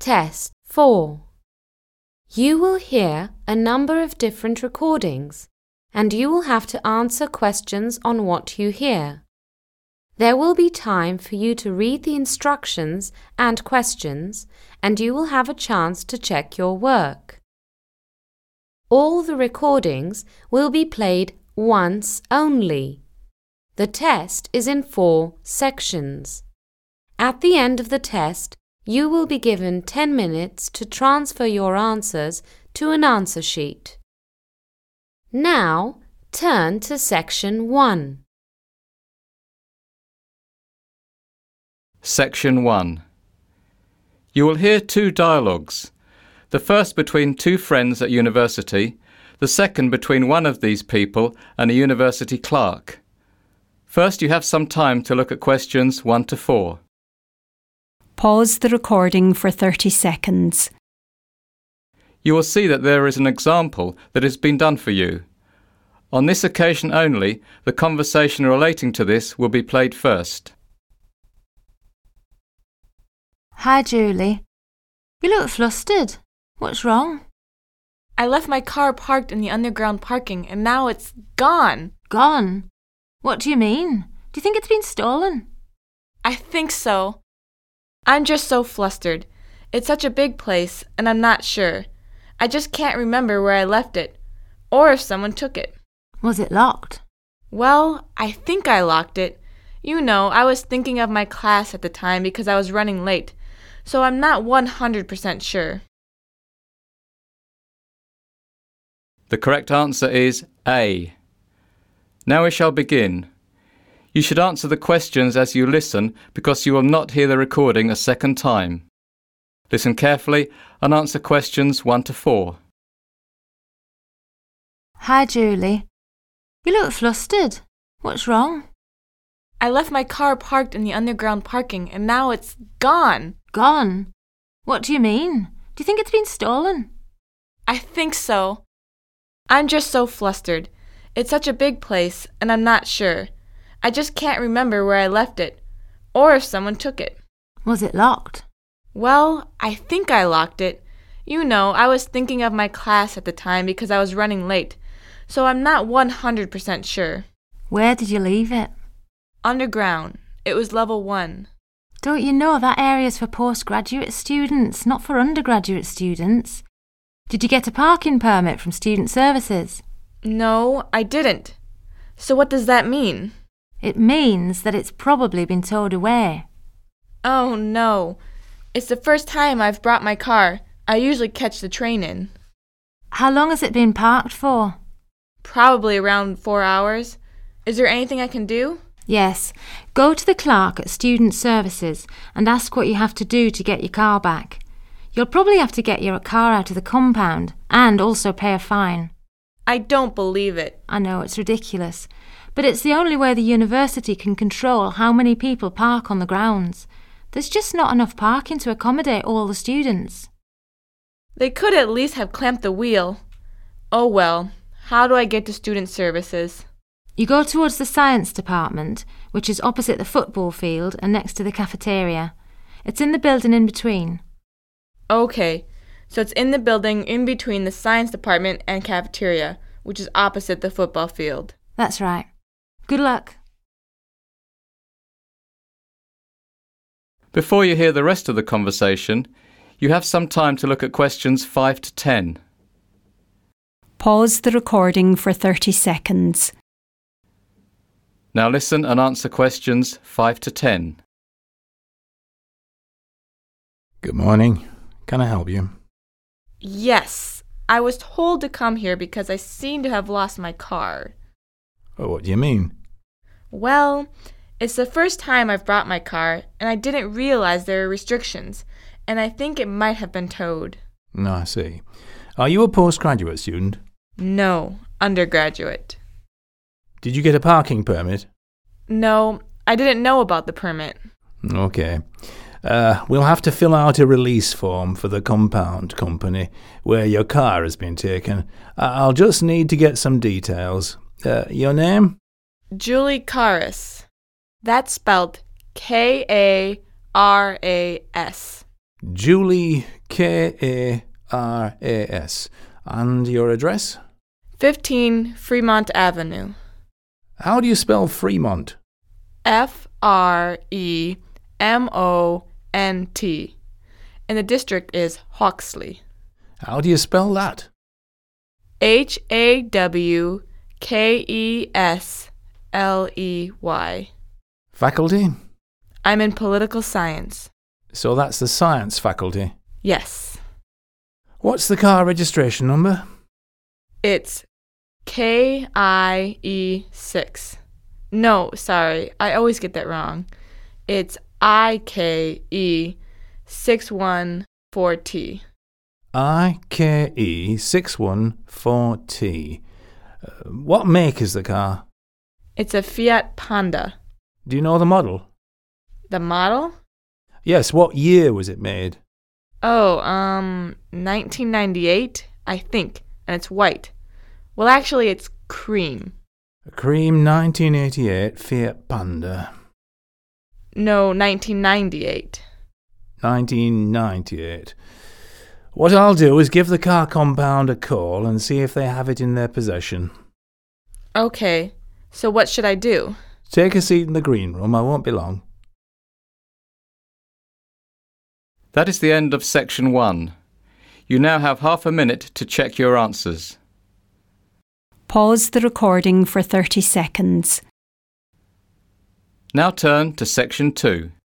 Test 4. You will hear a number of different recordings, and you will have to answer questions on what you hear. There will be time for you to read the instructions and questions, and you will have a chance to check your work. All the recordings will be played once only. The test is in 4 sections. At the end of the test, you will be given 10 minutes to transfer your answers to an answer sheet. Now, turn to Section 1. Section 1. You will hear 2 dialogues. The first between 2 friends at university, the second between one of these people and a university clerk. First, you have some time to look at questions 1 to 4. Pause the recording for 30 seconds. You will see that there is an example that has been done for you. On this occasion only, the conversation relating to this will be played first. Hi, Julie. You look flustered. What's wrong? I left my car parked in the underground parking and now it's gone. Gone? What do you mean? Do you think it's been stolen? I think so. I'm just so flustered. It's such a big place and I'm not sure. I just can't remember where I left it or if someone took it. Was it locked? Well, I think I locked it. You know, I was thinking of my class at the time because I was running late, so I'm not 100% sure. The correct answer is A. Now we shall begin. You should answer the questions as you listen because you will not hear the recording a second time. Listen carefully and answer questions 1 to 4. Hi, Julie. You look flustered. What's wrong? I left my car parked in the underground parking and now it's gone. Gone? What do you mean? Do you think it's been stolen? I think so. I'm just so flustered. It's such a big place and I'm not sure. I just can't remember where I left it or if someone took it. Was it locked? Well, I think I locked it. You know, I was thinking of my class at the time because I was running late, so I'm not 100% sure. Where did you leave it? Underground. It was level 1. Don't you know that area's for postgraduate students, not for undergraduate students? Did you get a parking permit from Student Services? No, I didn't. So what does that mean? It means that it's probably been towed away. Oh no. It's the first time I've brought my car. I usually catch the train in. How long has it been parked for? Probably around 4 hours. Is there anything I can do? Yes. Go to the clerk at Student Services and ask what you have to do to get your car back. You'll probably have to get your car out of the compound and also pay a fine. I don't believe it. I know, it's ridiculous. But it's the only way the university can control how many people park on the grounds. There's just not enough parking to accommodate all the students. They could at least have clamped the wheel. Oh well, how do I get to Student Services? You go towards the science department, which is opposite the football field and next to the cafeteria. It's in the building in between. Okay, so it's in the building in between the science department and cafeteria, which is opposite the football field. That's right. Good luck. Before you hear the rest of the conversation, you have some time to look at questions 5 to 10. Pause the recording for 30 seconds. Now listen and answer questions 5 to 10. Good morning. Can I help you? Yes, I was told to come here because I seem to have lost my car. Oh, what do you mean? Well, it's the first time I've brought my car, and I didn't realize there were restrictions, and I think it might have been towed. No, I see. Are you a postgraduate student? No, undergraduate. Did you get a parking permit? No, I didn't know about the permit. Okay. We'll have to fill out a release form for the compound company where your car has been taken. I'll just need to get some details. Your name? Julie Karas. That's spelled Karas. Julie Karas. And your address? 15 Fremont Avenue. How do you spell Fremont? Fremont. And the district is Hawksley. How do you spell that? Hawkesley. Faculty? I'm in political science. So that's the science faculty. Yes. What's the car registration number? It's KIE6. No, sorry, I always get that wrong. It's IKE614T. IKE614T. What make is the car? It's a Fiat Panda. Do you know the model? The model? Yes, what year was it made? Oh, 1998, I think, and it's white. Well, actually, it's cream. A cream 1988 Fiat Panda. No, 1998. 1998. What I'll do is give the car compound a call and see if they have it in their possession. Okay, so what should I do? Take a seat in the green room, I won't be long. That is the end of section 1. You now have half a minute to check your answers. Pause the recording for 30 seconds. Now turn to section 2.